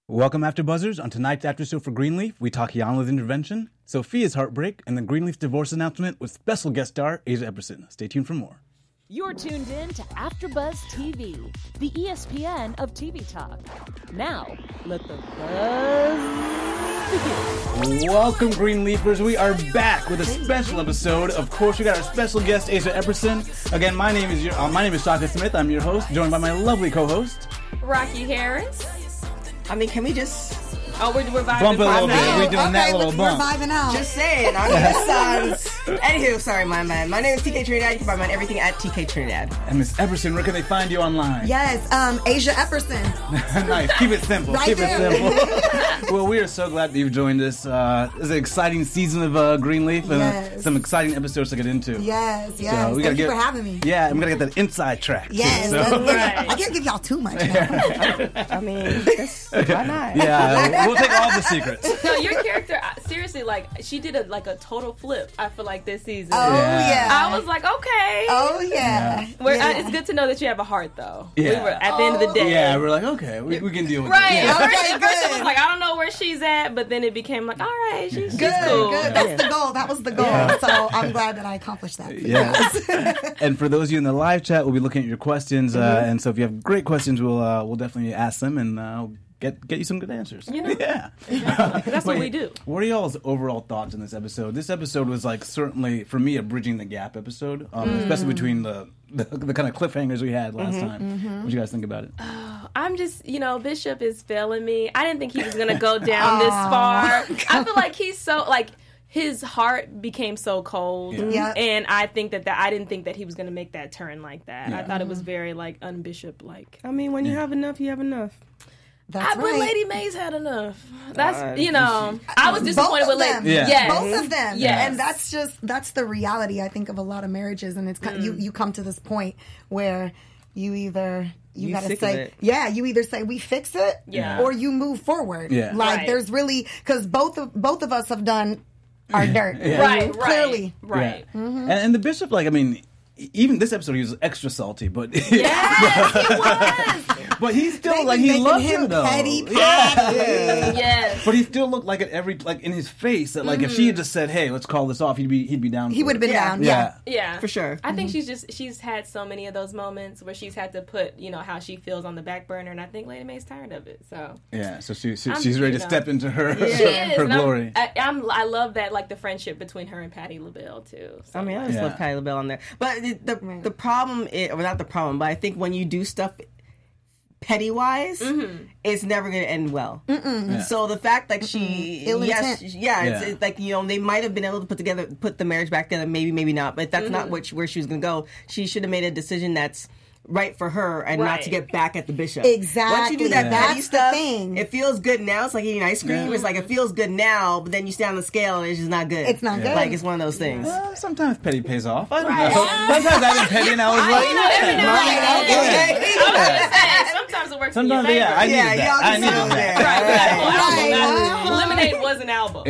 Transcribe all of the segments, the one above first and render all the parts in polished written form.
Welcome, After Buzzers. On tonight's After Show for Greenleaf, we talk Iyanla's intervention, Sophia's heartbreak, and the Greenleaf's divorce announcement with special guest star Asia Epperson. Stay tuned for more. You're tuned in to AfterBuzz TV, the ESPN of TV talk. Now, let the buzz begin. Welcome, Greenleafers. We are back with a special episode. Of course, we got our special guest, Asia Epperson. Again, my name is Shaka Smith. I'm your host, joined by my lovely co-host, Rocky Harris. I mean, can we just... Oh, we're vibing. Bump it a little bit. We're doing that little bump. We're vibing out. Just saying. I mean, this sounds... Anywho, sorry, my man. My name is TK Trinidad. You can find me on everything at TK Trinidad. And Miss Epperson, where can they find you online? Yes, Asia Epperson. Nice. Keep it simple. Right Keep there. it simple. Well, we are so glad that you've joined us. It's an exciting season of Greenleaf and Yes. some exciting episodes to get into. Yes. So Thank you for having me. Yeah, I'm going to get that inside track. Yes. Too, I can't give y'all too much now. I mean, why not? Yeah, we'll take all the secrets. No, your character, seriously, like, she did a total flip, I feel like, this season. Oh, yeah. I was like, okay. Oh, yeah. It's good to know that you have a heart, though. Yeah. We were, at the end of the day. Yeah, we're like, okay, we can deal with Right. it. At first Okay, it was good. like, I don't know where she's at, but then it became like, all right, she's Good, cool. good. That's the goal. That was the goal. So I'm glad that I accomplished that. Yes. And for those of you in the live chat, we'll be looking at your questions. And so if you have great questions, we'll definitely ask them and get you some good answers. You know? Yeah. That's what we do. What are y'all's overall thoughts on this episode? This episode was certainly for me a bridging the gap episode, especially between the kind of cliffhangers we had last time. What do you guys think about it? I'm just, Bishop is failing me. I didn't think he was going to go down this far. I feel like he's so, his heart became so cold. Yeah. And I think that I didn't think that he was going to make that turn like that. Yeah. I thought it was very, un-Bishop-like. I mean, when you have enough, you have enough. That's But right. Lady May's had enough. That's, I was disappointed Both with of them. Lady. Yeah. Yes. Both of them. Yes. And that's the reality, I think, of a lot of marriages. And it's you come to this point where you gotta sick of say, it. you either say we fix it, Yeah. or you move forward. Yeah. Like Right. there's really, because both of us have done our dirt. Right. Clearly. Right. Yeah. And the Bishop, even this episode, he was extra salty, but Yes, he was. but he still They been he making loved him her though. petty. Yes. But he still looked like in his face that if she had just said, "Hey, let's call this off," he'd be down. He would have been Yeah. down. Yeah. Yeah, For sure. I think she's had so many of those moments where she's had to put how she feels on the back burner, and I think Lady May's tired of it. So Yeah. So she's ready to step into her she is, her and glory. I love that the friendship between her and Patti LaBelle too. So, I mean, I just Yeah. love Patti LaBelle on there. But the problem is, or not the problem, but I think when you do stuff petty-wise, it's never going to end well. So the fact she, Ill intent. it's like, they might have been able to put the marriage back together, maybe not, but that's not where she was going to go. She should have made a decision that's right for her and not to get back at the Bishop. Exactly. Once you do that Yeah. petty That's the stuff, thing. it feels good now. It's like eating ice cream. Yeah. It's like it feels good now, but then you stand on the scale and it's just not good. It's not good. Like, it's one of those things. Sometimes petty pays off. I don't know. Sometimes I've been petty and I was like, every now and then. Okay. I was gonna say, sometimes it works sometimes, in your favor. I needed Yeah, that. y'all I can needed settle that. there. Right. Right. Lemonade was an album.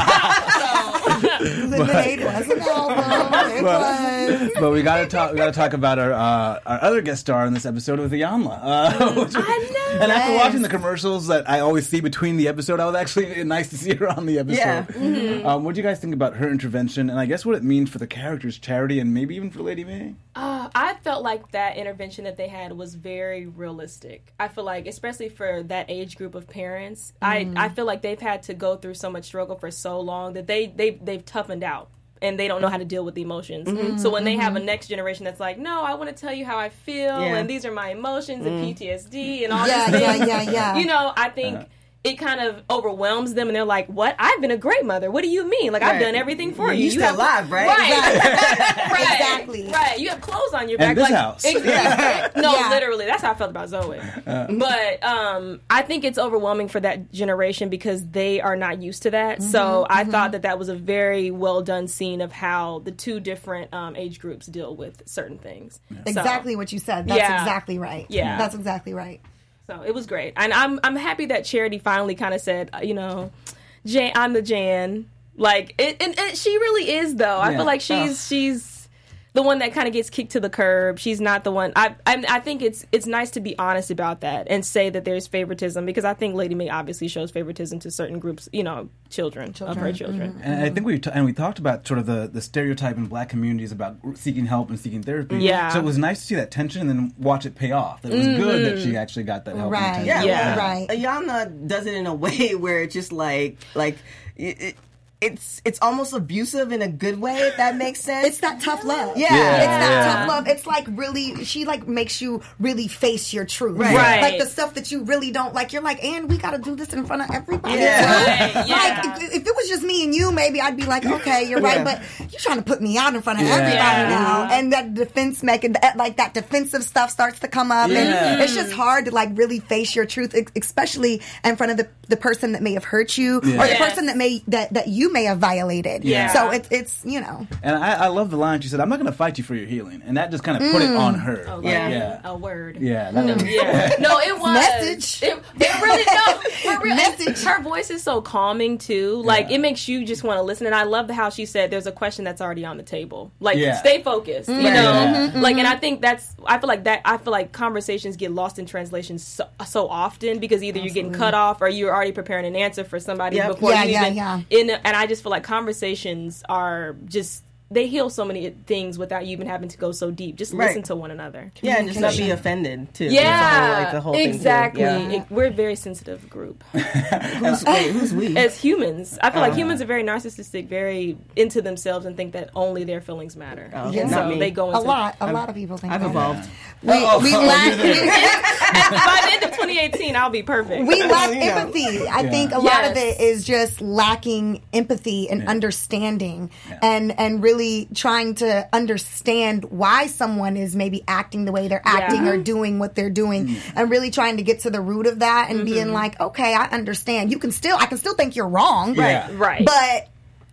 Lemonade was an album. It was. But we gotta talk about our other guest star in this episode with Iyanla. I know. And after watching the commercials that I always see between the episode, I was actually nice to see her on the episode. Yeah. What do you guys think about her intervention, and I guess what it means for the characters, Charity, and maybe even for Lady May? I felt like that intervention that they had was very realistic. I feel like, especially for that age group of parents, I feel like they've had to go through so much struggle for so long that they've toughened out. And they don't know how to deal with the emotions. So when they have a next generation that's like, no, I want to tell you how I feel, and these are my emotions and PTSD and all these things. Yeah. I think it kind of overwhelms them, and they're like, what? I've been a great mother. What do you mean? Like, I've done everything for you. You still alive, right? Right. Exactly. Right. You have clothes on your back. And this house. Exactly. No, Yeah. literally. That's how I felt about Zoe. But I think it's overwhelming for that generation because they are not used to that. So I thought that was a very well done scene of how the two different age groups deal with certain things. Exactly what you said. That's exactly right. Yeah. That's exactly right. So it was great. And I'm happy that Charity finally kind of said, I'm the Jan. Like, and she really is, though. I feel like she's the one that kind of gets kicked to the curb. She's not the one. I think it's nice to be honest about that and say that there's favoritism, because I think Lady Mae obviously shows favoritism to certain groups, children. Of her children. Mm-hmm. And I think we talked about sort of the stereotype in Black communities about seeking help and seeking therapy. Yeah. So it was nice to see that tension and then watch it pay off. That it was good that she actually got that help. Right. And Yeah, Yeah. Right. Iyanla does it in a way where it's just it's almost abusive in a good way, if that makes sense. It's that tough love. Yeah. It's that Yeah. tough love. It's like really, she like makes you really face your truth. Right. Like the stuff that you really don't like. You're like, and we got to do this in front of everybody. Yeah. Right, yeah. Like if it was just me and you, maybe I'd be like, okay, you're right, but you're trying to put me out in front of everybody now. And that defense like that defensive stuff starts to come up. Yeah. And it's just hard to like really face your truth, especially in front of the person that may have hurt you or the Yes. person that you may have violated. Yeah. So it's you know. And I love the line she said, "I'm not going to fight you for your healing," and that just kind of put it on her. Oh, Like, Yeah. yeah, A word. yeah. That was- Yeah. No, it was. Message. It really, no. For real. Message. Her voice is so calming, too. Like, it makes you just want to listen. And I love how she said there's a question that's already on the table. Like, Yeah. stay focused, you know? Yeah. Like, and I think I feel like conversations get lost in translation so often because either you're getting cut off or you're already preparing an answer for somebody Yep. before Yeah, you yeah, even... yeah. And I just feel like conversations are just... They heal so many things without you even having to go so deep. Just listen Right. to one another. Yeah, and just not be offended too. Yeah, That's all, like, the whole exactly. thing too. Yeah. We're a very sensitive group. Who's we? As humans, I feel like humans are very narcissistic, very into themselves, and think that only their feelings matter. Oh, Yeah. And not so me. they go into A lot of people think I've that. evolved. We lack By the end of 2018, I'll be perfect. we lack Yeah. empathy. I think a lot of Yes. it is just lacking empathy and understanding and really trying to understand why someone is maybe acting the way they're acting or doing what they're doing and really trying to get to the root of that and being like, okay, I understand. I can still think you're wrong. Yeah. Right. But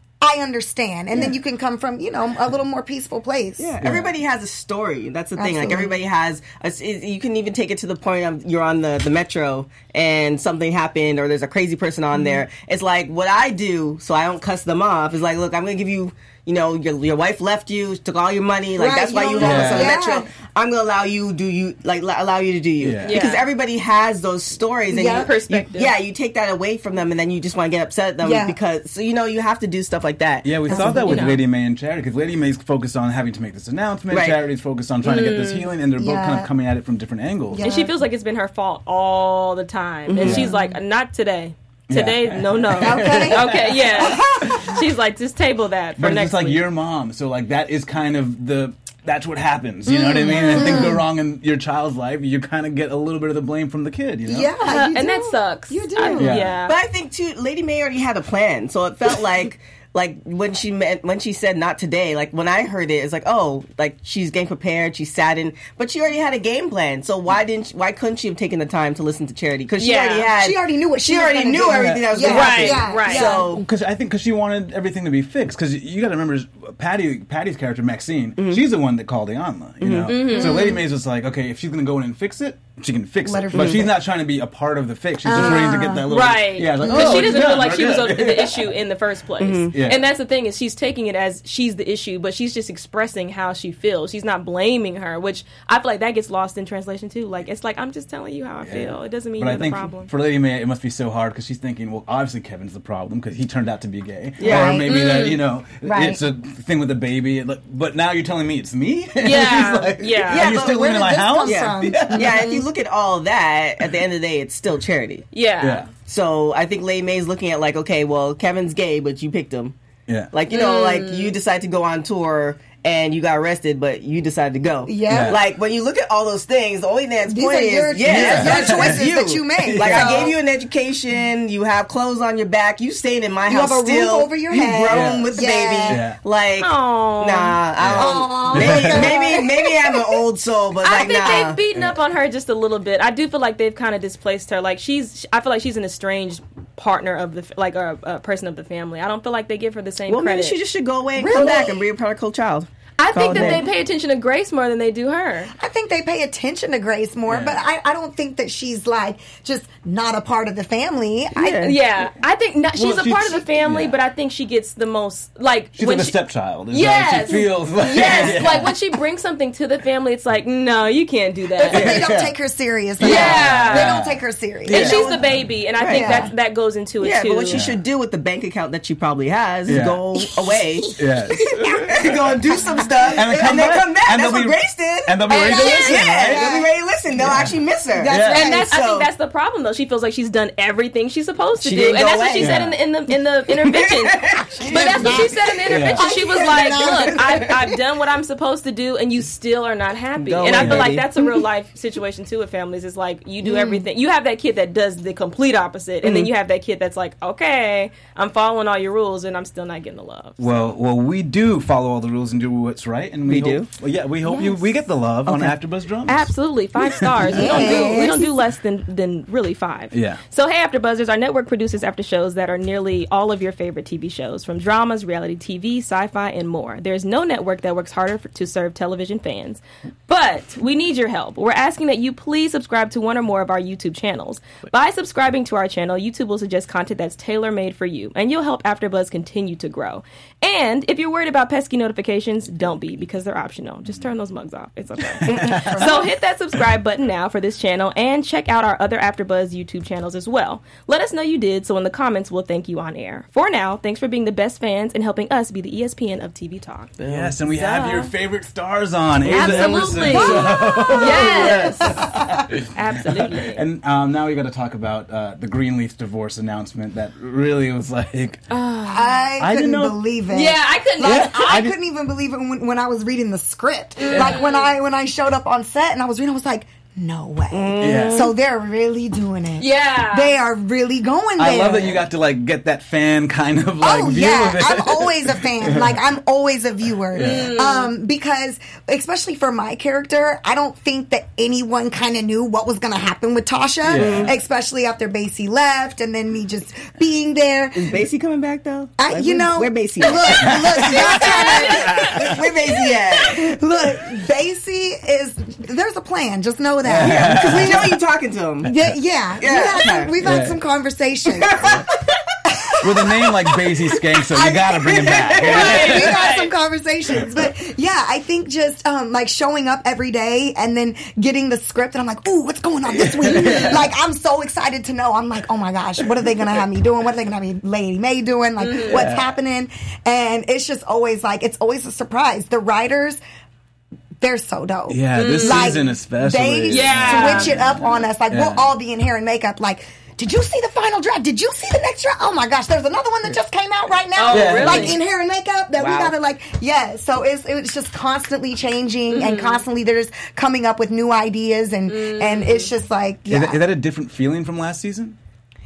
I understand. And then you can come from, a little more peaceful place. Yeah, everybody has a story. That's the thing. Like, Absolutely. everybody has. You can even take it to the point you're on the metro and something happened, or there's a crazy person on there. It's like, what I do so I don't cuss them off is like, look, I'm going to give you. Your wife left you, took all your money. Like, Right, that's why you you don't homeless know. on the Yeah. metro. I'm gonna allow you allow you to do you, Yeah. because Yeah. everybody has those stories and Yeah. Perspective. you take that away from them, and then you just want to get upset at them Yeah. because you have to do stuff like that. Yeah, we saw that with You know. Lady Mae and Charity, because Lady Mae's focused on having to make this announcement, Right. Charity's focused on trying to get this healing, and they're both kind Yeah. of coming at it from different angles. Yeah. And she feels like it's been her fault all the time. And she's like, not today. Today, Yeah. no. Okay. Okay, yeah. She's like, just table that for But it's next just like week. your mom, so like that is kind of that's what happens, you know what I mean? And things go wrong in your child's life, you kind of get a little bit of the blame from the kid, you know? Yeah, you and do. that sucks. You do. Yeah. Yeah. But I think too, Lady Mae already had a plan, so it felt like when she said not today. Like, when I heard it, it's like, oh, like, she's getting prepared, she's saddened, but she already had a game plan. So why couldn't she have taken the time to listen to Charity? Because she She already knew what she was already gonna knew do. everything that was Yeah. going to happen. Yeah. Right. Yeah. So Because she wanted everything to be fixed. Because you got to remember, Patty's character Maxine, she's the one that called Iyanla. You know, so Lady Mae's just like, okay, if she's gonna go in and fix it, she can fix Let it. her But fix she's it. not trying to be a part of the fix. She's just ready to get that little Right. Yeah, like, Because she doesn't it's feel done, like we're she was good. the issue in the first place. Yeah. And that's the thing, is she's taking it as she's the issue, but she's just expressing how she feels. She's not blaming her, which I feel like that gets lost in translation too. Like, it's like, I'm just telling you how I feel. It doesn't mean But you're I think the problem. for Lady Mae, it must be so hard because she's thinking, well, obviously Kevin's the problem because he turned out to be gay. Yeah. Or Right. maybe that, Right. it's a thing with the baby. But now you're telling me it's me? Yeah. She's like, Yeah. And you're but still where living in did my this house? come yeah, from? yeah. If you look at all that, at the end of the day, it's still Charity. Yeah. Yeah. So I think Lady Mae's looking at, like, okay, well, Kevin's gay, but you picked him. Yeah. Like, like, you decide to go on tour and you got arrested, but you decided to go. Yeah. Like, when you look at all those things, the only thing These point are is, your that's choices you. that you made. Like, So- I gave you an education, you have clothes on your back, you stayed in my You house have a roof still. over your you head. grown Yeah. with the Yeah. baby. Yeah. Like, Aw. nah, I don't, maybe I'm an old soul, but I like, think nah. they've beaten up on her just a little bit. I do feel like they've kind of displaced her. Like, I feel like she's an estranged partner of a person of the family. I don't feel like they give her the same Well, credit. maybe she just should go away and come back and be a prodigal child. I think that they pay attention to Grace more than they do her. I think they pay attention to Grace more, but I don't think that she's like just not a part of the family. I think she's a part of the family, but I think she gets the most like she's when like a stepchild. Yes, she feels like like when she brings something to the family, it's like no, you can't do that. They don't take her serious. They don't take her serious. And she's the baby, and I think that goes into it too. But what she should do with the bank account that she probably has is go away, go and do some stuff, and then come back. That's what Grace did. And they'll be ready to listen. They'll be ready to listen. They'll actually miss her. And I think that's the problem, though. She feels like she's done everything she's supposed to do, and that's what she said in the intervention. But that's what she said in the intervention. She was like, "Look, I've done what I'm supposed to do, and you still are not happy." And I feel like that's a real life situation too with families. It's like you do everything. You have that kid that does the complete opposite, and then you have that kid that's like, "Okay, I'm following all your rules, and I'm still not getting the love." Well, we do follow all the rules and do what's right, and we do. Well, yeah, we hope we get the love on AfterBuzz Drums. Absolutely, 5 stars. We don't do less than really 5. Yeah. So hey, AfterBuzzers, our network produces after shows that are nearly all of your favorite TV shows, from dramas, reality TV, sci-fi, and more. There's no network that works harder to serve television fans. But we need your help. We're asking that you please subscribe to one or more of our YouTube channels. By subscribing to our channel, YouTube will suggest content that's tailor-made for you, and you'll help AfterBuzz continue to grow. And if you're worried about pesky notifications, don't be, because they're optional. Just turn those mugs off. It's okay. So hit that subscribe button now for this channel, and check out our other AfterBuzz YouTube channels as well. Let us know you did, so in the comments we'll thank you on air. For now, thanks for being the best fans and helping us be the ESPN of TV Talk. Yes, and we have your favorite stars on. Absolutely. Yes. Absolutely. And now we got to talk about the Greenleaf divorce announcement that really was like... I couldn't believe it. Yeah, I couldn't. I couldn't even believe it when I was reading the script. Like when I showed up on set and I was reading, I was like, no way. Yeah. So they're really doing it. Yeah. They are really going there. I love that you got to like get that fan kind of like view of it. I'm always a fan. Like I'm always a viewer. Because especially for my character, I don't think that anyone kind of knew what was going to happen with Tasha, especially after Basie left and then me just being there. Is Basie coming back though? Where Basie at? Look, where Basie at? Look, Basie is, there's a plan. Just know that. Because we know you're talking to him. We've had some conversations. With a name like Basie Skank, you gotta bring him back. We've had some conversations. But yeah, I think just like showing up every day and then getting the script and I'm like, ooh, what's going on this week? Like I'm so excited to know. I'm like, oh my gosh, what are they gonna have me doing? What are they gonna have me Lady May doing? Like what's happening? And it's just always like, it's always a surprise. The writers, they're so dope. Yeah, this season especially. They switch it up on us. Like, we'll all be in hair and makeup. Like, did you see the final draft? Did you see the next draft? Oh my gosh, there's another one that just came out right now. Really? Like, in hair and makeup that we gotta like, so it's just constantly changing and constantly they're just coming up with new ideas and it's just like, Is that a different feeling from last season?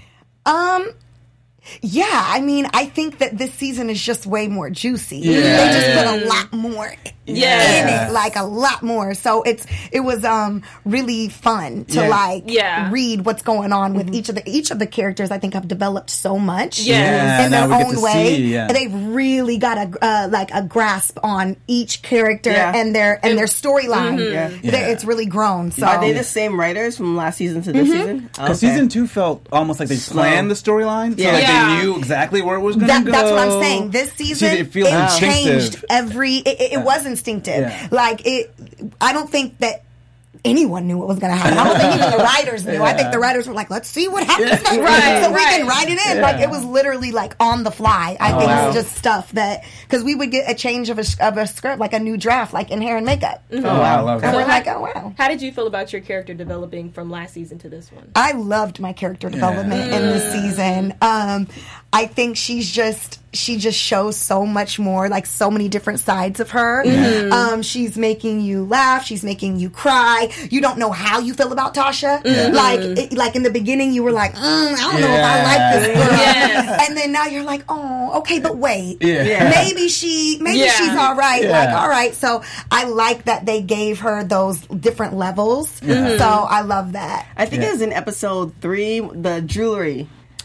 Yeah, I mean, I think that this season is just way more juicy. Yeah. They just put a lot more in it, like a lot more. So it was really fun to read what's going on with each of the characters. I think have developed so much in their own way. They've really got a grasp on each character and their storyline. It's really grown. So are they the same writers from last season to this season? Because season 2 felt almost like they planned the storyline. So like they knew exactly where it was going to go. That's what I'm saying. This season, it changed it was instinctive. Yeah. Like, I don't think that anyone knew what was going to happen. I don't think even the writers knew. I think the writers were like, let's see what happens next. So we can write it in. Like, it was literally like on the fly. I think it's just stuff that, because we would get a change of a script, like a new draft, like in hair and makeup. Oh, wow. I love that. And we're like, oh, wow. How did you feel about your character developing from last season to this one? I loved my character development in this season. I think she just shows so much more, like so many different sides of her. She's making you laugh. She's making you cry. You don't know how you feel about Tasha. Like in the beginning, you were like, I don't know if I like this girl. And then now you're like, oh, okay, but wait, maybe she's all right. Like, all right. So I like that they gave her those different levels. So I love that. I think it was in episode 3, the jewelry.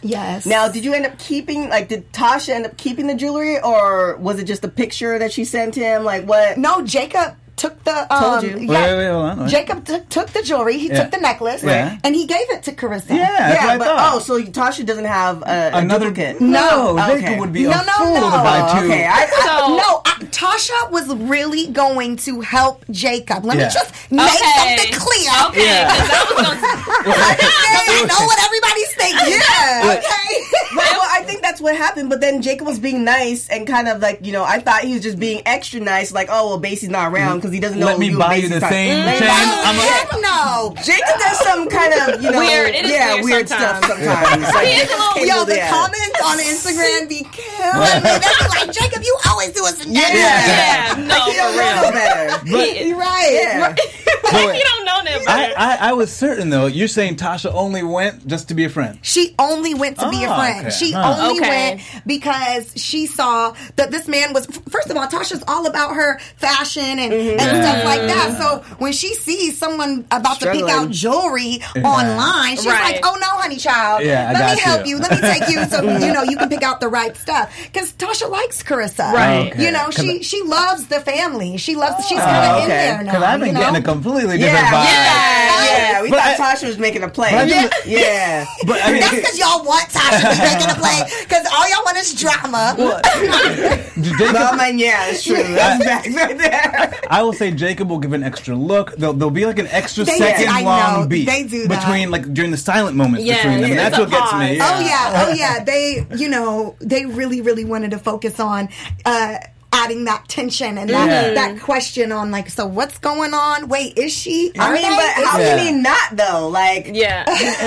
Yes. Now, did you end up keeping, like, did Tasha end up keeping the jewelry, or was it just a picture that she sent him? Like, what? No, Jacob took the Told you. Wait, hold on. Jacob took the jewelry. He took the necklace, Yeah. and he gave it to Carissa. Yeah, that's what I but thought. so Tasha doesn't have a Another duplicate. No, Okay. Jacob would be No, a no, fool no. to buy two. Okay, Tasha was really going to help Jacob. Let me Yeah. just make something clear. Okay, Yeah. because I was going to... I know what everybody's thinking. Yeah. Okay. Well, I think that's what happened, but then Jacob was being nice and kind of like, I thought he was just being extra nice, like, oh, well, Basie's not around because he doesn't know Let me who buy you Basie's the talking- same Let me chain. buy you- I'm Heck no. Jacob does some kind of, Weird. It is weird stuff sometimes. sometimes. Like, He is a little- Yo, the yeah. comments on Instagram be killing me. They be like, Jacob, you always do us a negative. Yeah, no, He don't for real. know better. You're right. Yeah. You don't know them. I was certain though. You're saying Tasha only went just to be a friend. She only went to be a Oh, friend. okay. She Huh. only Okay. went because she saw that this man was, first of all, Tasha's all about her fashion and stuff like that. So when she sees someone about to pick Struggling. out jewelry online, she's Right. like, oh no, honey child. Yeah, I Let me got help you. you. Let me take you so you can pick out the right stuff. Because Tasha likes Carissa. Right. Okay. You know, 'Cause she loves the family. She's kind of in okay. there now. Because I've been you know? getting a completely different Yeah, vibe. yeah. We But thought I- Tasha was making a play. but I just- Yeah. But I mean, That's because y'all want Tasha to be making a play. Because all y'all want is drama. Jacob, Well, man, yeah, it's true. That's back right there. I will say Jacob will give an extra look. There'll be like an extra They- second I long know. beat They do that. between like during the silent moments Yeah, between them. And yeah, that's what it's a gets me. pause. Oh yeah. They, they really, really wanted to focus on adding that tension and that question on like, so what's going on? Wait, is she? I mean, but how Yeah. can he not, though? Like, Yeah.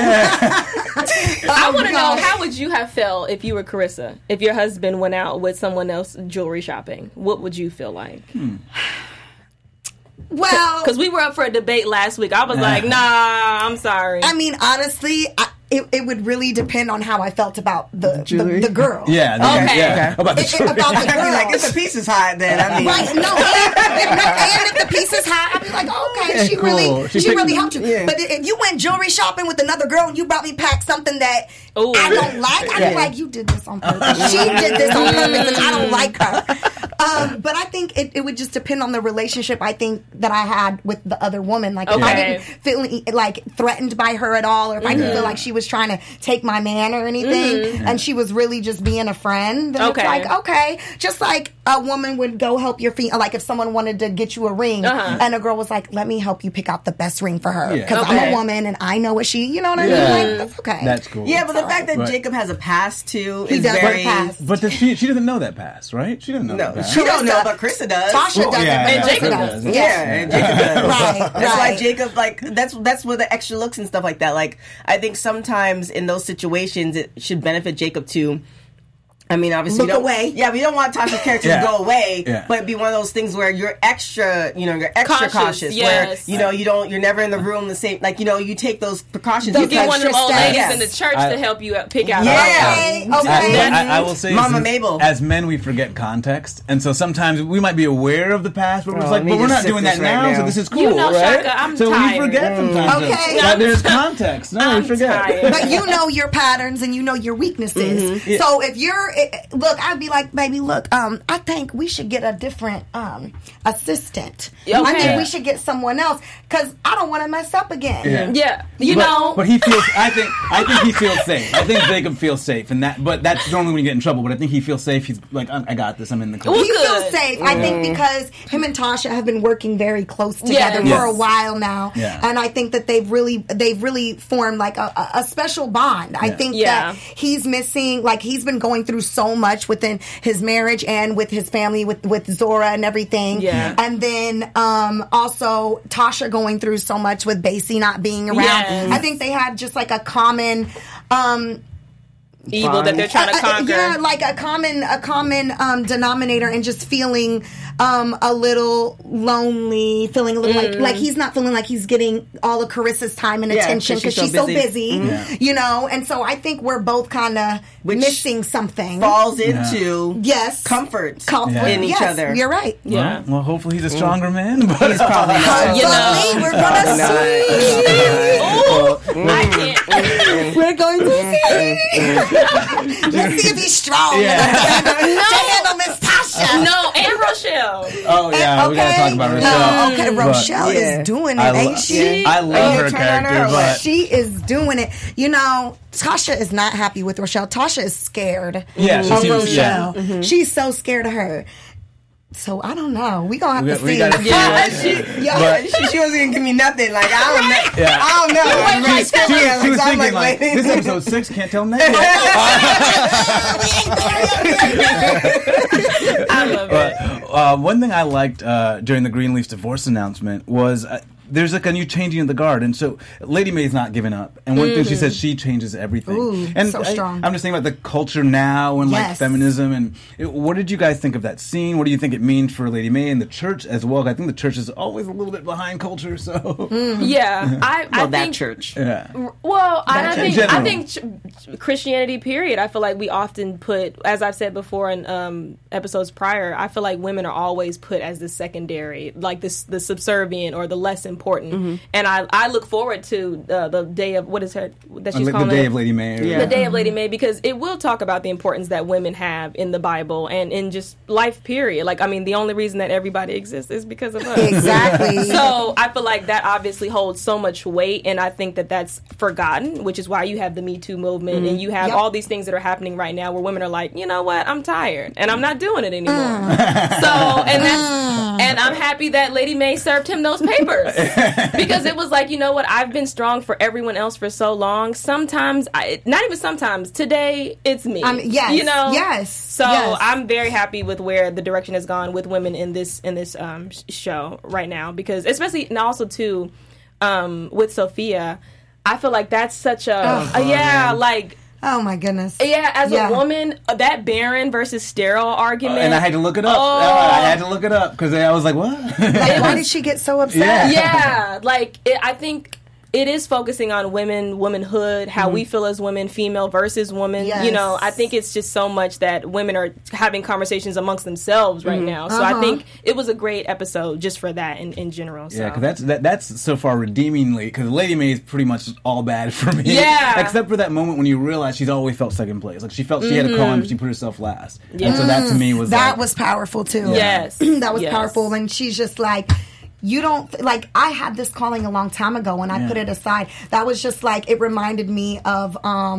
I want to know, how would you have felt if you were Carissa? If your husband went out with someone else jewelry shopping? What would you feel like? Well, Because we were up for a debate last week. I was like, nah, I'm sorry. I mean, honestly, it would really depend on how I felt about the girl. Yeah. Okay. Yeah. About the About the I'd be girl. like, if the piece is hot, then I mean. Right, and if the piece is high, I'd be like, okay, she cool. really, She she picked- really helped you. Yeah. But if you went jewelry shopping with another girl and you brought me back something that Ooh. I don't like, I'd be like, you did this on purpose. She did this on purpose, and I don't like her. But I think it would just depend on the relationship I think that I had with the other woman. Like if I Okay. didn't feel like threatened by her at all, or if I didn't feel like she was trying to take my man or anything, and she was really just being a friend, then Okay. it's like, okay, just like a woman would go help your feet. Like if someone wanted to get you a ring, and a girl was like, "Let me help you pick out the best ring for her Yeah. because Okay. I'm a woman and I know what she." You know what I mean? Yeah. Like that's okay. That's cool. Yeah, but the fact that Right. Jacob has a past, too, He is does very... have a past. But she doesn't know that past, right? She doesn't know No, that past. she don't know, Carissa- but Carissa does. Tasha Well, doesn't, yeah, but yeah, Carissa Jacob does. does. Yeah, and Jacob does. Right, That's why right. Jacob, like, that's where the extra looks and stuff like that. Like, I think sometimes in those situations, it should benefit Jacob to. I mean, obviously, Look away. Yeah, we don't want Tasha's character Yeah. to go away, Yeah. but it'd be one of those things where you're extra, you're extra cautious. yes. Where you're never in the room the same. Like, you take those precautions. Those You get one of them old Extra ladies steps. in the church I- to help you pick out. Yeah. the outfit. Okay. I will say, Mama since Mabel. as men, we forget context, and so sometimes we might be aware of the past, but we're just Oh, like, let me but we're just not sip doing this that right now, now. so this is cool, You know, right? Shaka, I'm so tired. we forget sometimes Okay. that there's context. No, I'm we forget. tired. But you know your patterns and you know your weaknesses. So if you're, look, I'd be like, baby, look, I think we should get a different assistant. I Okay. think we should get someone else because I don't want to mess up again. Yeah, you know. But he feels. I think he feels safe. I think Jacob feels safe, and that's normally when you get in trouble. But I think he feels safe. He's like, I got this. I'm in the club. Well, He good. feels safe. I think because him and Tasha have been working very close together Yes. for a while now, Yeah. and I think that they've really formed like a special bond. I think Yeah. that he's missing, like he's been going through so much within his marriage and with his family, with Zora and everything. Yeah. And then also Tasha going through so much with Basie not being around. Yes. I think they had just like a common. Evil that they're trying to conquer. Yeah, like a common denominator, and just feeling a little lonely, feeling a little like he's not feeling like he's getting all of Carissa's time and attention because she's so busy, you know. And so I think we're both kind of missing something. Falls into comfort in each other. You're right. Yeah. Well, hopefully he's a stronger man. But he's probably not. We're gonna see. I can't. We're going to see. Let's see if he's strong enough to handle Miss Tasha. No, and Rochelle. Oh yeah, we gotta talk about Rochelle. Okay, Rochelle is doing it, ain't she? I love her character, but she is doing it. You know, Tasha is not happy with Rochelle. Tasha is scared of Rochelle. She's so scared of her. So I don't know. We gonna have to see. She wasn't even give me nothing. Like I don't know. She was thinking like, this is episode 6. Can't tell them that. I love it. One thing I liked during the Greenleaf's divorce announcement was. There's like a new changing of the guard, and so Lady Mae's not giving up. And one thing she says, she changes everything. Ooh, and so strong. I'm just thinking about the culture now and like feminism. And what did you guys think of that scene? What do you think it means for Lady Mae and the church as well? I think the church is always a little bit behind culture. So yeah, I that think church. Yeah. Well, I think Christianity. Period. I feel like we often put, as I've said before in episodes prior, I feel like women are always put as the secondary, like the subservient or the less important. And I look forward to the day of the day of Lady Mae. The day of Lady Mae, because it will talk about the importance that women have in the Bible and in just life. Period. Like, I mean, the only reason that everybody exists is because of us. Exactly. So I feel like that obviously holds so much weight, and I think that that's forgotten, which is why you have the Me Too movement and you have all these things that are happening right now where women are like, you know what, I'm tired and I'm not doing it anymore. And I'm happy that Lady Mae served him those papers. Because it was like, you know what, I've been strong for everyone else for so long. Sometimes, not even sometimes, today it's me. Yes. You know? Yes. So I'm very happy with where the direction has gone with women in this show right now. Because, especially, and also too, with Sophia, I feel like that's such oh my goodness. Yeah, as a woman, that barren versus sterile argument. And I had to look it up. I had to look it up because I was like, what? Like, why did she get so upset? Yeah, I think it is focusing on womanhood, how we feel as women, female versus woman. Yes. You know, I think it's just so much that women are having conversations amongst themselves right now. So I think it was a great episode just for that in general. So. Yeah, because that's so far redeemingly, because Lady Mae is pretty much all bad for me. Yeah. Except for that moment when you realize she's always felt second place. Like, she felt she had a call, but she put herself last. Yeah. And so that to me was that was powerful too. Yes. That was powerful when she's just like, you don't, like, I had this calling a long time ago and I put it aside. That was just like, it reminded me of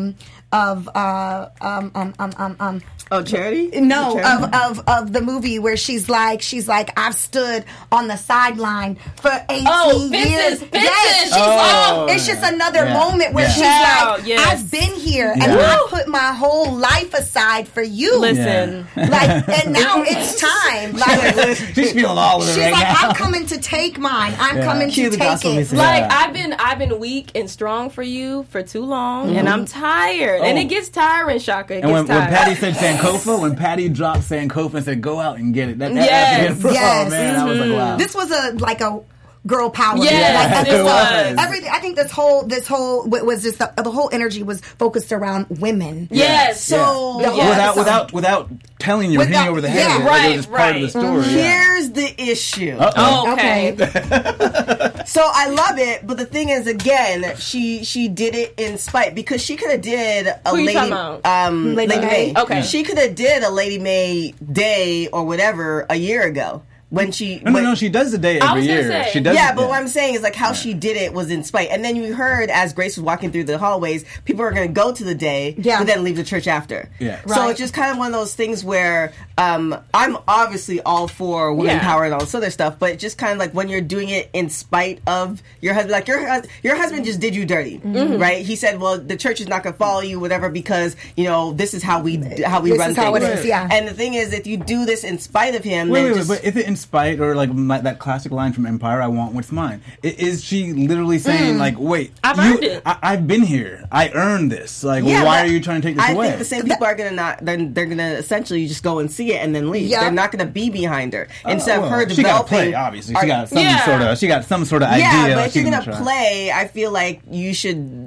Charity? No, Charity? of the movie where she's like, I've stood on the sideline for 18 years. Yes, it's just another moment where she's like, I've been here and I put my whole life aside for you. Listen. Like, and now it's time. Like, she's feeling all of it. She's right like, now. I'm coming to take mine. I'm coming to take it. Like, I've been weak and strong for you for too long, and I'm tired. And it gets tiring, Shaka. It gets tiring. When Patty said Sankofa, when Patty dropped Sankofa and said, "Go out and get it," yes. Oh man, I was like, wow. This was a girl power. Yes, it was. Everything. I think this whole was just the whole energy was focused around women. Yes. So without telling you or hitting over the head. Yeah, right. It was part of the story. Here's the issue. Oh, okay. So I love it, but the thing is, again, she did it in spite, because she could have did a Lady Mae. Okay. She could have did a Lady Mae day or whatever a year ago. When she no, she does the day every year. She does. Yeah, but what I'm saying is, like, how she did it was in spite. And then you heard, as Grace was walking through the hallways, people are going to go to the day, but then leave the church after. Yeah. So it's just kind of one of those things where I'm obviously all for women power and all this other stuff, but just kind of like when you're doing it in spite of your husband, like your husband just did you dirty, right? He said, well, the church is not going to follow you, whatever, because, you know, this is how we run things. How it is, yeah. And the thing is, if you do this in spite of him, wait, but if it in spite or like that classic line from Empire, "I want what's mine"? Is she literally saying like, "Wait, I've earned it. I've been here. I earned this. Like, why are you trying to take this away?" I think the same people are gonna they're gonna essentially just go and see it and then leave. Yeah. They're not gonna be behind her instead of her She got to developing. play, obviously. She got some sort of idea. Yeah, but like if you're she's gonna try. play, I feel like you should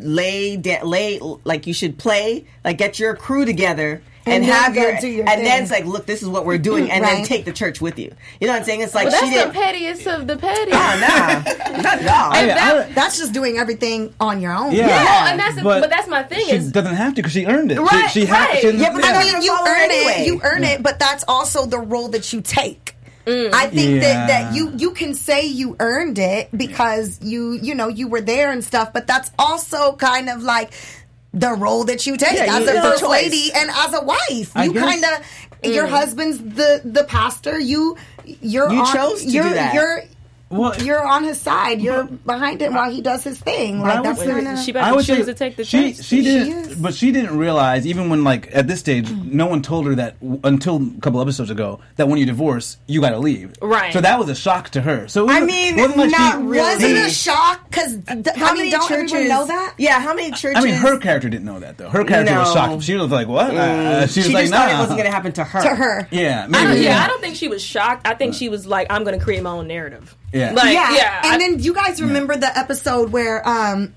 you should play, like get your crew together and then have go your, do your and thing. then it's like, look, this is what we're doing, and then Right. take the church with you. You know what I'm saying? It's like Well, she that's the didn't. pettiest of the petty. Oh, nah, not at all. And That's just doing everything on your own. Yeah. No, and but that's my thing She is doesn't have to because she earned it. Right, She right. didn't- Yeah, but I mean, you follow her earn anyway. it. You earn it, but that's also the role that you take. I think that you can say you earned it because you were there and stuff, but that's also kind of like the role that you take Yeah, as it's a a first choice. lady and as a wife. I You guess. kind of your husband's the pastor. You chose to do that. You're on his side. You're behind him while he does his thing. I Like would that's say- kind of. she about to choose to take the she test. didn't, but she didn't realize even when like at this stage, no one told her that until a couple episodes ago that when you divorce, you got to leave. Right. So that was a shock to her. So I mean, wasn't like not she, really. Was it a shock? Because How many don't churches everyone know that? Yeah, how many churches? I mean, her character didn't know that though. Her character was No. shocked. She was like, "What?" She was She like, just thought "Nah." it wasn't going to happen to her. To her. Yeah, I maybe. don't think she was shocked. I think she was like, I'm going to create my own narrative. Yeah. Like, Yeah, and I- then you guys remember the episode where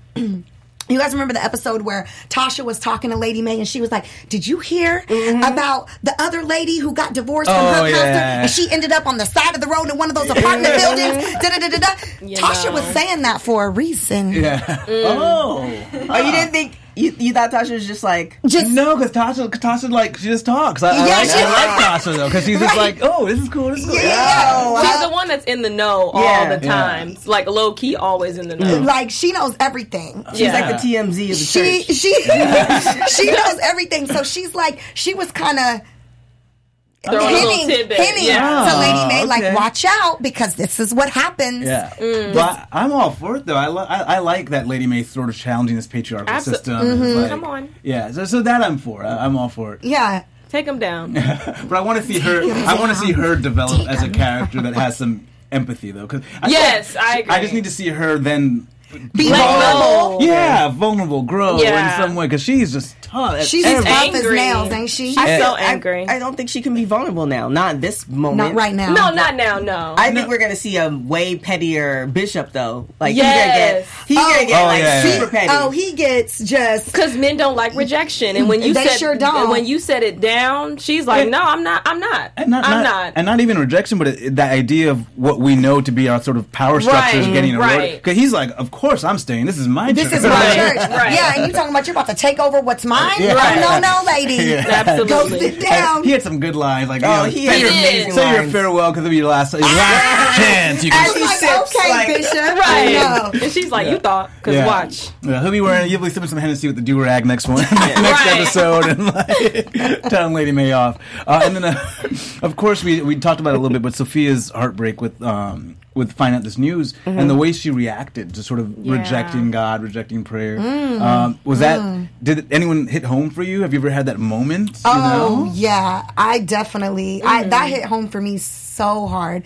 you guys remember the episode where Tasha was talking to Lady May and she was like, "Did you hear about the other lady who got divorced from her Oh, pastor yeah. and she ended up on the side of the road in one of those apartment buildings?" Da-da-da-da-da. You Tasha know. was saying that for a reason. Yeah. Oh. Oh, you didn't think you thought Tasha was just like Just No, because Tasha like she just talks. I Yeah, like she- Tasha though because she's just Right. like, "Oh, this is cool. This is cool." Yeah. she's the one that's in the know all Yeah. the time. Like low key, always in the know. like she knows everything. she's Yeah. like the TMZ of the She church. she knows everything. So she's like she was kind of Throwing a little hinting tidbit. Yeah. to Lady May, like, okay. watch out because this is what happens. Yeah, but I'm all for it though. I like that Lady May sort of challenging this patriarchal system. It's like- Come on. Yeah, so that I'm for. I'm all for it. Yeah. Take them down. But I want to see her. I want to see her develop as a character that has some empathy though. Because Yes, I agree. I just need to see her then Be Let vulnerable. go. Yeah, vulnerable, grow Yeah. in some way because she's just tough. at She's as everything. tough as angry. nails, ain't she? She's Yeah. so angry. I don't think she can be vulnerable now. Not in this moment. Not right now. no, not now. No. I think we're gonna see a way pettier Bishop though. Like Yes. he's gonna get like yeah. super petty. Oh, he gets just. Because men don't like rejection, and when you They said sure don't. and when you set it down, she's like, "No, I'm not. I'm not. And I'm not." and not even rejection, but the idea of what we know to be our sort of power structures Right, getting eroded. right. Because he's like, of course I'm staying. This is my This church. is my Right, church. right. Yeah, and you talking about you're about to take over what's mine? Yeah. Oh, no, lady. Yeah. Absolutely. Go sit down. He had some good lines, like, Oh, you he know, had did. amazing say your lines. farewell because it'll be your last chance. You I can was he like, sips, okay, like- Bishop. Right. I know. And she's like, "You thought? Because Yeah. watch." Yeah, he'll be wearing. You'll be sipping some Hennessy with the do rag next one, next Right. episode, and like telling Lady May off. And then, of course, we talked about it a little bit, but Sophia's heartbreak with finding out this news and the way she reacted to sort of rejecting God, rejecting prayer. Was that? Did anyone hit home for you? Have you ever had that moment? You Oh know? yeah, I definitely. That hit home for me so hard.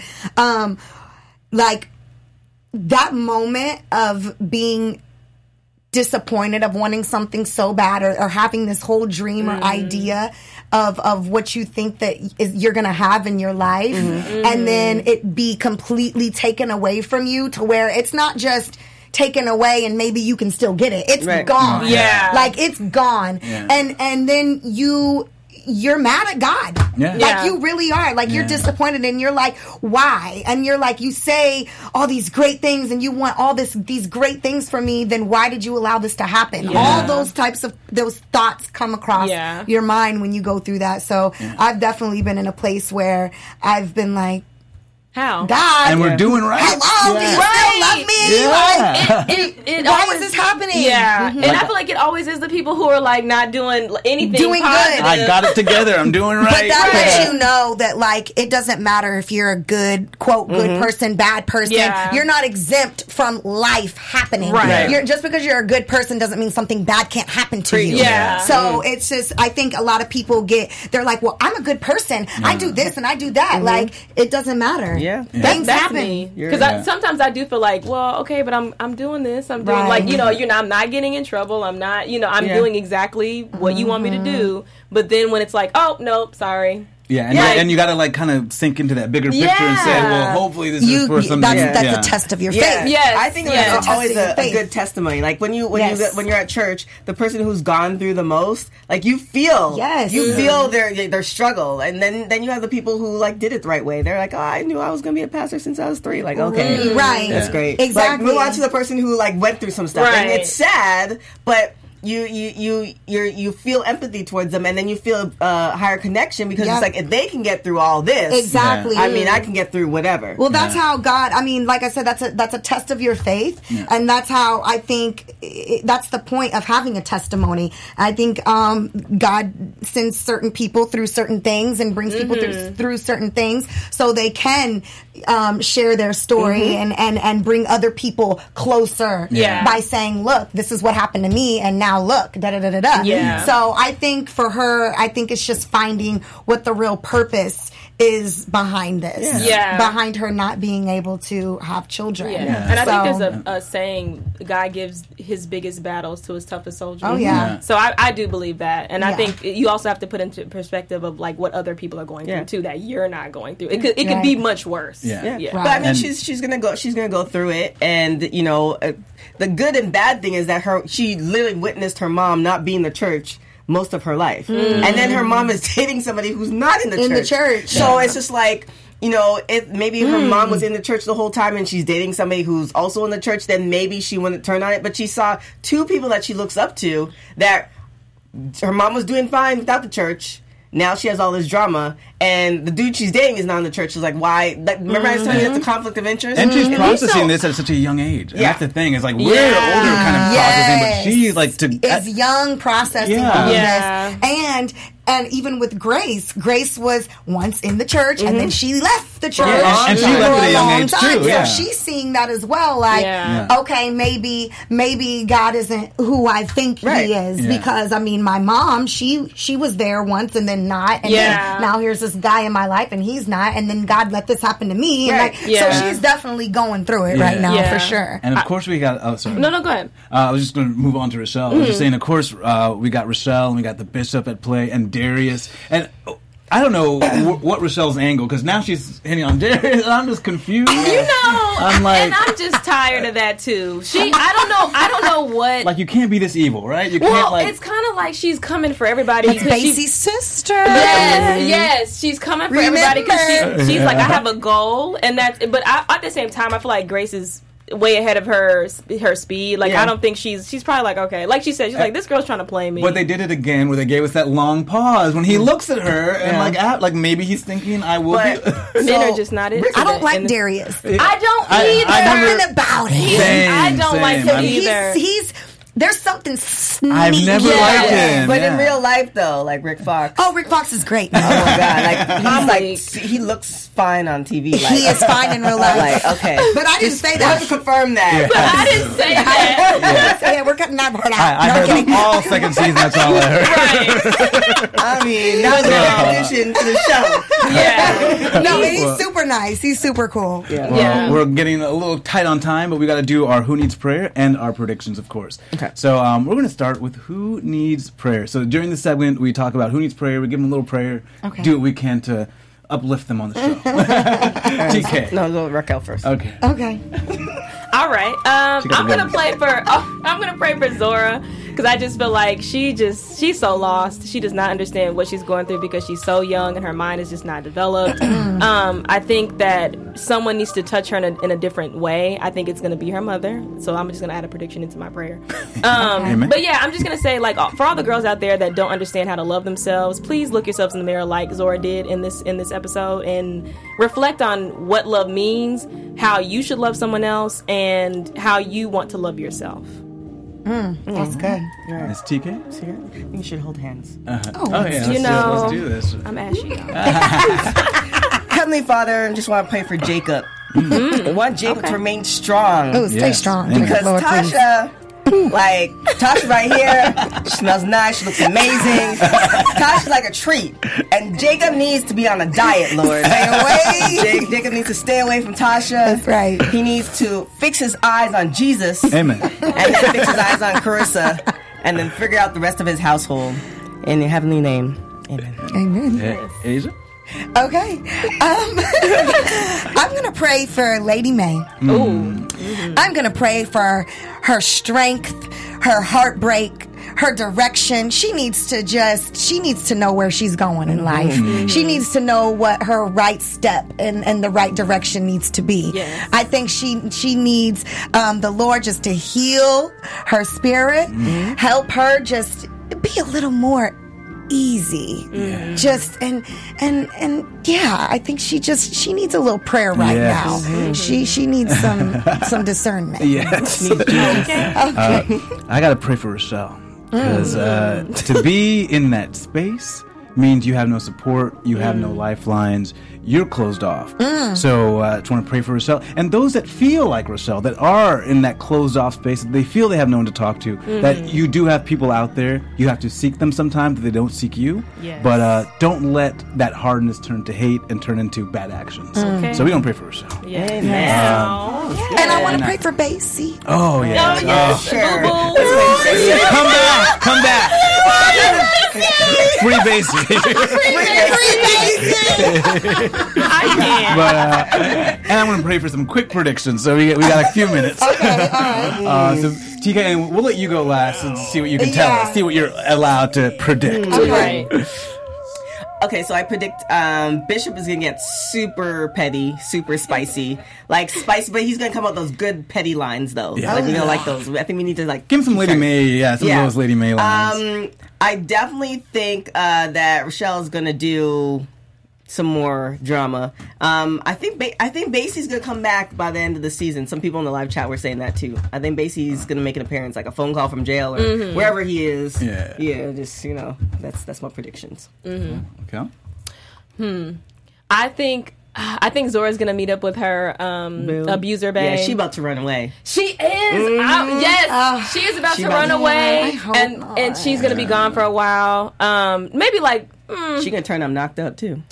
Like that moment of being disappointed, of wanting something so bad, or having this whole dream or idea of what you think that you're going to have in your life, and then it be completely taken away from you to where it's not just taken away and maybe you can still get it. It's Right. gone. Yeah. Like it's gone. Yeah. And then you're mad at God. Yeah. Like Yeah. you really are. Like you're Yeah. disappointed and you're like, why? And you're like, you say all these great things and you want all these great things from me, then why did you allow this to happen? Yeah. All those types of those thoughts come across Yeah. your mind when you go through that. So I've definitely been in a place where I've been like, How? God, And we're doing right. hello, do you still love me? Yeah. It Why always, is this happening? Yeah, Mhm. and I feel like it always is the people who are like not doing anything Doing good. positive. I got it together. I'm doing right. But that Right. lets you know that, like, it doesn't matter if you're a good, quote, good person, bad person. Yeah. You're not exempt from life happening. Right. You're, just because you're a good person doesn't mean something bad can't happen to you. Yeah. So it's just, I think a lot of people they're like, well, I'm a good person. I do this and I do that. Like, it doesn't matter. Yeah. Things That's happen. me. You're- Because sometimes I do feel like, well, okay, but I'm doing this. I'm doing Right. I'm not getting in trouble. I'm not, I'm Yeah. doing exactly what you want me to do. But then when it's like, oh, nope, sorry. Yeah, and, Yeah. and you got to like kind of sink into that bigger picture and say, Yeah. well, hopefully this is for something. That's a test of your faith. Yes, I think yes. that's always Testing a faith. good testimony. Like when Yes. when you're at church, the person who's gone through the most, like you feel their struggle, and then you have the people who like did it the right way. They're like, oh, I knew I was going to be a pastor since I was 3. Like, okay, Right. that's great. Exactly. Like, move on to the person who like went through some stuff, and Right. it's sad, but. You feel empathy towards them, and then you feel a higher connection because Yep. it's like if they can get through all this, Exactly. I mean, I can get through whatever. Well, that's how God. I mean, like I said, that's a test of your faith, and that's how I think that's the point of having a testimony. I think God sends certain people through certain things and brings people through certain things so they can share their story and bring other people closer by saying, "Look, this is what happened to me, and now look, da da da da da." Yeah. So I think for her, I think it's just finding what the real purpose is behind this. Yeah. Behind her not being able to have children. Yeah. And I So- think there's a saying, God gives his biggest battles to his toughest soldiers. Oh, yeah. So I do believe that. And I Yeah. think you also have to put into perspective of like what other people are going Yeah. through too that you're not going through. It could Right. be much worse. Yeah. Yeah. Yeah. But I mean, And- she's gonna go through it, and the good and bad thing is that she literally witnessed her mom not be in the church most of her life, and then her mom is dating somebody who's not in the church. So it's just like. If maybe her mom was in the church the whole time and she's dating somebody who's also in the church, then maybe she wouldn't turn on it. But she saw 2 people that she looks up to that her mom was doing fine without the church. Now she has all this drama, and the dude she's dating is not in the church. She's like, why? Like, remember I was telling you that's a conflict of interest? And she's processing so- this at such a young age. And Yeah. that's the thing. It's like we're Yeah. older kind of processing, but Yes. she's like is young processing Yeah. all of Yeah. this. And even with Grace was once in the church and then she left the church Yeah, and she for left at a young long age, time. too, yeah. So she's seeing that as well. Like, Yeah. okay, maybe God isn't who I think Right. he is, Yeah. because I mean, my mom, she was there once and then not, and Yeah. then now here's this guy in my life and he's not, and then God let this happen to me. And Right. like, Yeah. so she's definitely going through it Yeah. right now Yeah. for sure. And of course we got. Oh, sorry. No, go ahead. I was just going to move on to Rochelle. I was just saying, of course, we got Rochelle and we got the Bishop at play and Darius. And I don't know what Rochelle's angle, because now she's hitting on Darius, and I'm just confused. I'm like, and I'm just tired of that too. I don't know what. like you can't be this evil, right? You well, can't like. it's kind of like she's coming for everybody. It's 'cause she- Basie's sister. Yes, she's coming for everybody because Remember. she's like, I have a goal, and that's. But at the same time, I feel like Grace is way ahead of her speed. Like, Yeah. I don't think she's probably like, okay, like she said, she's like, this girl's trying to play me. But they did it again, where they gave us that long pause when he looks at her and like maybe he's thinking, "I will." But- be. Men are just not it. I don't like Darius. I don't I either. never- Something about him. Same, I don't like same. him I'm- either. He's there's something sneaky. I've never liked him. But yeah. in real life, though, like Rick Fox. Oh, Rick Fox is great. Oh my god! Like I'm he's like he looks fine on TV. Like, He is fine in real life. Like okay, But I didn't say let's that. confirm that. But I didn't say that. Yeah, we're cutting that part out. I No, heard I'm kidding. all second season. That's all I heard. Right. I mean, not an addition to the show. Yeah. No, he's super nice. He's super cool. Yeah. Yeah. We're getting a little tight on time, but we got to do our Who Needs Prayer and our predictions, of course. Okay. So we're going to start with Who Needs Prayer. So during the segment, we talk about who needs prayer. We give them a little prayer. Okay. Do what we can to uplift them on the show. TK. No, go Raquel first. Okay. Okay. All right. got I'm the gonna pray for Zora because I just feel like she's so lost. She does not understand what she's going through because she's so young and her mind is just not developed. I think that someone needs to touch her in a different way. I think it's gonna be her mother. So I'm just gonna add a prediction into my prayer. Amen. But yeah, I'm just gonna say, like, for all the girls out there that don't understand how to love themselves, please look yourselves in the mirror like Zora did in this episode and reflect on what love means, how you should love someone else, and how you want to love yourself. That's good. It's TK? You should hold hands. Oh, yeah. You Let's do this. I'm ashy. y'all. Heavenly Father, I just want to pray for Jacob. I want Jacob to remain strong. Oh, stay Yes. strong. Amen. Because Lord, please. Tasha Like, Tasha right here, she smells nice, she looks amazing. Tasha's like a treat. And Jacob needs to be on a diet, Lord. Stay away. Jacob needs to stay away from Tasha. That's right. He needs to fix his eyes on Jesus. Amen. And then fix his eyes on Carissa. And then figure out the rest of his household in your heavenly name. Amen. Amen. Yeah. Asia? Okay. I'm going to pray for Lady May. Ooh. I'm going to pray for her strength, her heartbreak, her direction. She needs to know where she's going in life. She needs to know what her right step and the right direction needs to be. Yes. I think she needs the Lord just to heal her spirit, help her just be a little more easy. Just and yeah, I think she needs a little prayer right Yes. now. She needs some discernment. Yes. Okay. I got to pray for Rochelle. Because to be in that space means you have no support, you have no lifelines, you're closed off. So I just want to pray for Rochelle. And those that feel like Rochelle, that are in that closed off space, they feel they have no one to talk to, that you do have people out there. You have to seek them sometimes, but they don't seek you. Yes. But don't let that hardness turn to hate and turn into bad actions. Okay. So we're going to pray for Rochelle. Yeah. And I want to pray for Basie. Oh, yeah. Oh, yes. Sure. Boo-boo. Come back. Free Basie. I can't. But and I'm going to pray for some quick predictions. So we got a few minutes. Okay, all right. So TK, and we'll let you go last and see what you can tell us. See what you're allowed to predict. Right. Okay, so I predict Bishop is gonna get super petty, super spicy, like spicy, but he's gonna come up with those good petty lines though. Yeah. Like we don't like those. I think we need to like Give him some Lady May. Some Yeah. of those Lady May lines. I definitely think that Rochelle is gonna do some more drama. I think Basie's gonna come back by the end of the season. Some people in the live chat were saying that too. I think Basie's gonna make an appearance, like a phone call from jail or wherever he is. Yeah. Just that's my predictions. Okay. I think Zora's gonna meet up with her abuser babe. Yeah, she about to run away. She is. Yes, she is about to run away, I hope and she's gonna be gone for a while. Maybe like She gonna turn up knocked up too.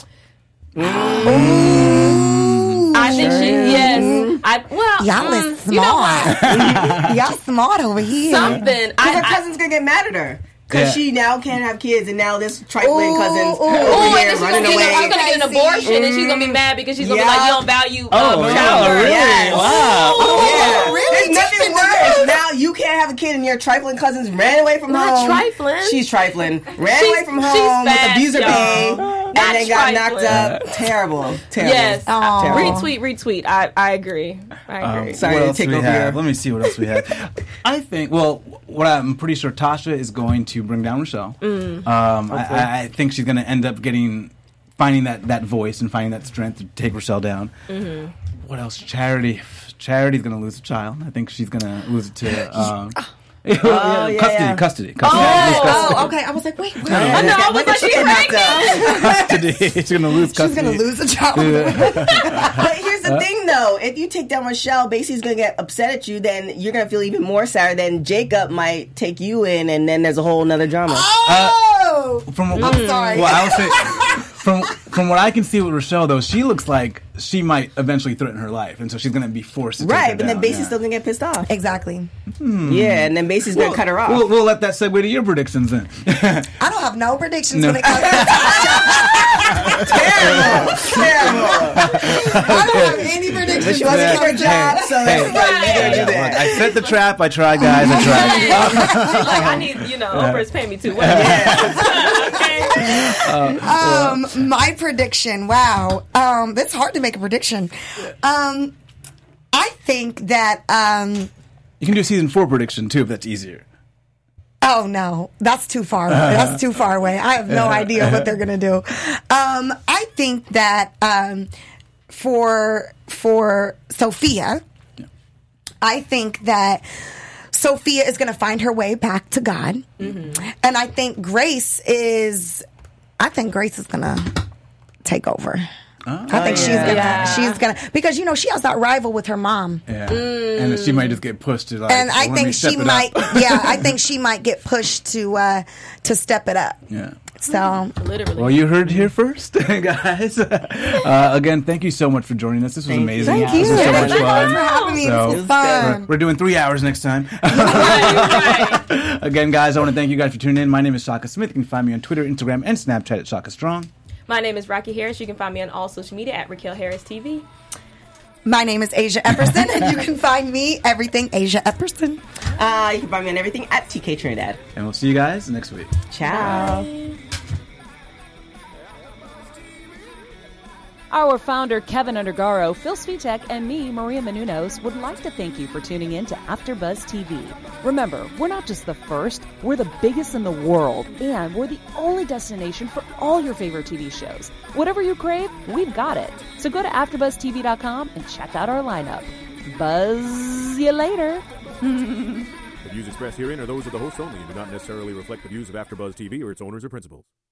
I think she. Yes. Y'all is you know smart. Y'all smart over here. something. Her cousin's gonna get mad at her. Because she now can't have kids, and now this trifling cousin's Oh, over and here then she's running gonna away. get an abortion, and she's gonna be mad because she's gonna be Yeah. like, "You don't value Really? childbirth." Yes. Wow. Yeah. really There's nothing deep in worse. Now you can't have a kid, and your trifling cousins ran away from Not home. trifling. She's trifling. Ran She's- away from she's home with fast, abuser y'all. babe, Not and then got knocked trifling. up. Terrible. Yes. Aw. Terrible. Retweet. I agree. Sorry what to else take we over have? your- Let me see what else we have. I think, what I'm pretty sure Tasha is going to bring down Rochelle. I think she's going to end up finding that voice and finding that strength to take Rochelle down. What else? Charity. Charity's going to lose a child. I think she's going to lose it to... Custody. Oh, okay. I was like, wait. I know. I was like, she's pregnant. Custody. She's going to lose She's custody. going to lose a child. But here's the thing, though. If you take down Rochelle, Basie's going to get upset at you. Then you're going to feel even more sad. Then Jacob might take you in, and then there's a whole nother drama. Oh! I'm sorry. Well, I would say from what I can see with Rochelle, though, she looks like she might eventually threaten her life, and so she's going to be forced to take her Right, but then down, Basie's yeah. still going to get pissed off. Exactly. Yeah, and then Basie's going to cut her off. We'll let that segue to your predictions then. I don't have no predictions No. when it comes to Terrible. I don't have any predictions. She wants to keep her job, so Hey, it's like, you got to do look, that. I set the trap. I tried, guys. I tried. She's like, I need, Oprah's paying me too. Okay. My prediction. Wow. It's hard to make a prediction. I think that. You can do a season 4 prediction too if that's easier. Oh no, that's too far away. That's too far away. I have no idea what they're gonna do. I think that for Sophia, I think that Sophia is gonna find her way back to God, and I think Grace is gonna take over. I think she's gonna because she has that rival with her mom. Yeah, and she might just get pushed to like. And I think she might. I think she might get pushed to step it up. Yeah. So Literally. Well, you heard it here first, guys. Again, thank you so much for joining us. This was amazing. Thank you. This was so much Thank you fun. for having me. This was fun. We're doing 3 hours next time. Again, guys, I want to thank you guys for tuning in. My name is Shaka Smith. You can find me on Twitter, Instagram, and Snapchat at Shaka Strong. My name is Rocky Harris. You can find me on all social media at Raquel Harris TV. My name is Asia Epperson, and you can find me everything Asia Epperson. You can find me on everything at TK Trinidad. And we'll see you guys next week. Ciao. Bye. Our founder, Kevin Undergaro, Phil Svitek, and me, Maria Menounos, would like to thank you for tuning in to AfterBuzz TV. Remember, we're not just the first, we're the biggest in the world, and we're the only destination for all your favorite TV shows. Whatever you crave, we've got it. So go to AfterBuzzTV.com and check out our lineup. Buzz you later. The views expressed herein are those of the hosts only and do not necessarily reflect the views of AfterBuzz TV or its owners or principals.